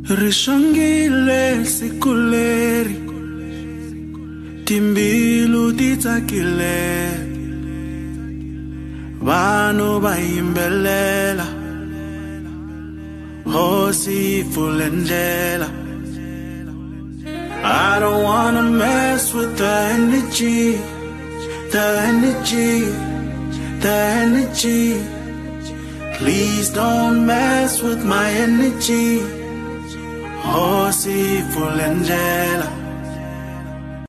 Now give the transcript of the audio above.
Rishangile sikuleri, timbilu titakile, vanu baimbelela, hosi fulendela. I don't wanna mess with the energy, the energy, the energy. Please don't mess with my energy. Hosi fulendela.